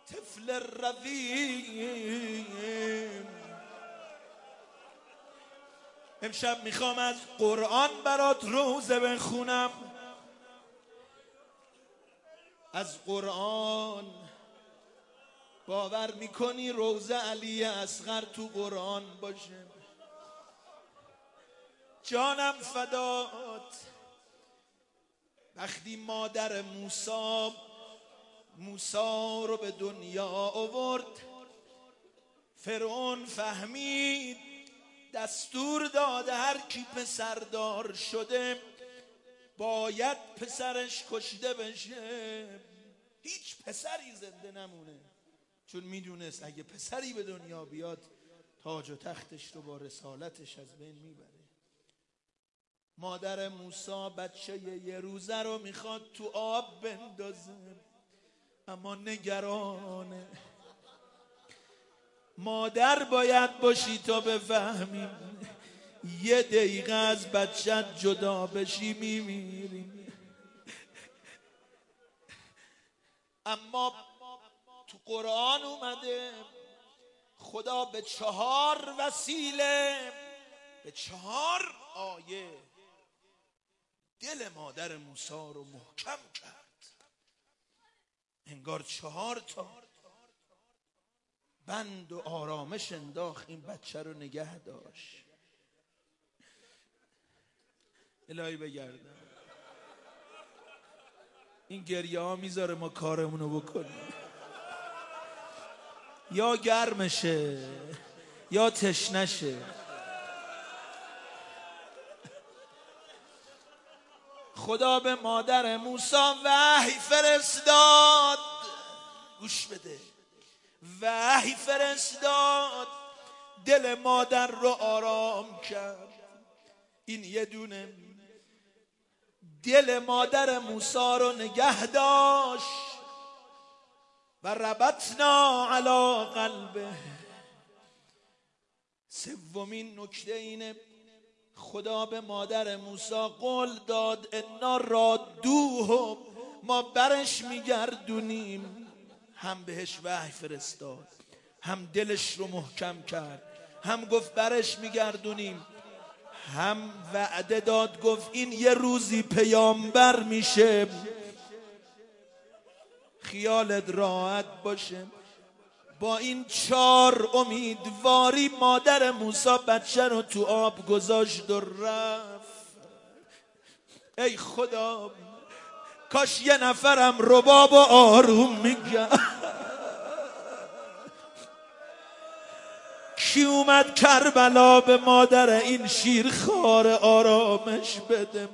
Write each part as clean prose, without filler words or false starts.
طفل رویم. امشب میخوام از قرآن برات روزه بخونم، از قرآن. باور میکنی روزه علی اصغر تو قرآن باشه؟ جانم فدات. وقتی مادر موسی رو به دنیا آورد، فرعون فهمید دستور داده هر کی پسردار شده باید پسرش کشته بشه، هیچ پسری زنده نمونه، چون میدونست اگه پسری به دنیا بیاد تاج و تختش رو با رسالتش از بین میبره. مادر موسی بچه یه روزه رو میخواد تو آب بندازه، اما نگرانه. مادر باید باشی تا بفهمی یه دقیقه از بچت جدا بشی میمیریم. اما تو قرآن اومده خدا به 4 وسیله، به 4 آیه دل مادر موسی رو محکم کرد. انگار 4 تا بند و آرامش انداخت، این بچه رو نگه داشت. الهی بگردم این گریه ها میذاره ما کارمونو بکنیم. یا گرمشه یا تشنشه. خدا به مادر موسی وحی فرستاد، گوش بده، وحی فرستاد، دل مادر رو آرام کرد. این یه دونه دل مادر موسی رو نگه داشت. و ربطنا علی قلبه. سومین نکته اینه خدا به مادر موسی قول داد انا رادوه، ما برش میگردونیم. هم بهش وحی فرستاد، هم دلش رو محکم کرد، هم گفت برش میگردونیم، هم وعده داد گفت این یه روزی پیامبر میشه، خیالت راحت باشه. با این 4 امیدواری مادر موسی بچه رو تو آب گذاشت و رفت. ای خدا کاش یه نفرم رباب و آروم میگه. کی اومد کربلا به مادر این شیرخوار آرامش بده؟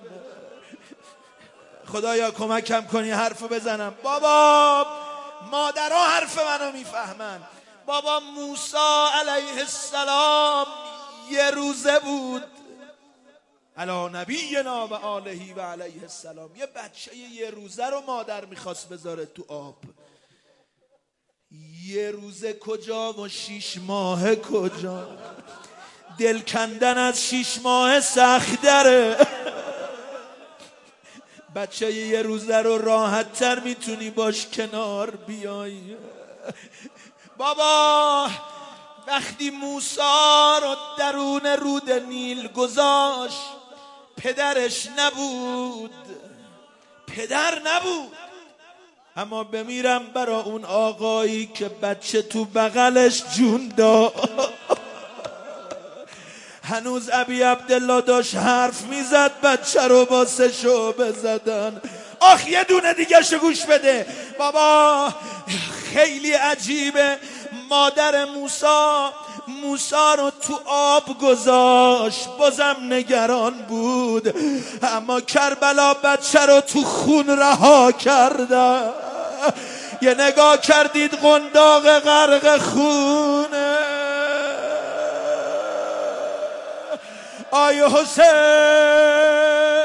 خدایا کمکم کنی حرفو بزنم. بابا مادرها حرف منو میفهمن. بابا موسی علیه السلام یه روزه بود، علی نبینا و آله و علیه السلام، یه بچه یه روزه رو مادر میخواست بذاره تو آب. یه روزه کجا و 6 ماه کجا؟ دل کندن از 6 ماه سخت داره. بچه یه روزه رو راحت تر میتونی باش کنار بیای. بابا وقتی موسی رو درون رود نیل گذاشت پدرش نبود، پدر نبود، اما بمیرم برا اون آقایی که بچه تو بغلش جون داد. هنوز ابی عبدالله داشت حرف میزد بچه رو با 3 شعبه زدن. آخ یه دونه دیگه شو گوش بده. بابا خیلی عجیبه، مادر موسی رو تو آب گذاشت، بازم نگران بود، اما کربلا بچه رو تو خون رها کرده. یه نگاه کردید قنداق غرق خونه. آی حسین